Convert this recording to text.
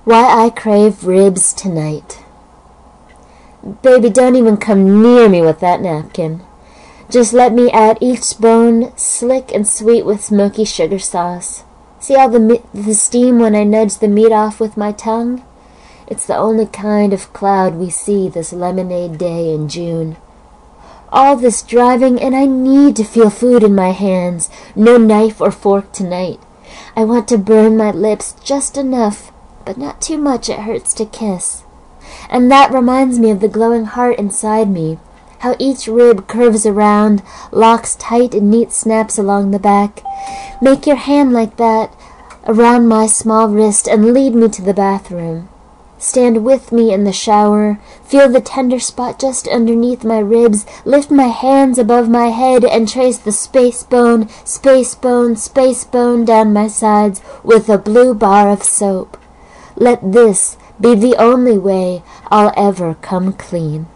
Why I crave ribs tonight. Baby, don't even come near me with that napkin. Just let me add each bone slick and sweet with smoky sugar sauce. See all the steam when I nudge the meat off with my tongue? It's the only kind of cloud we see this lemonade day in June. All this driving, and I need to feel food in my hands. No knife or fork tonight. I want to burn my lips just enough, but not too much it hurts to kiss. And that reminds me of the glowing heart inside me, how each rib curves around, locks tight in neat snaps along the back. Make your hand like that around my small wrist and lead me to the bathroom. Stand with me in the shower, feel the tender spot just underneath my ribs, lift my hands above my head and trace the space bone down my sides with a blue bar of soap. Let this be the only way I'll ever come clean.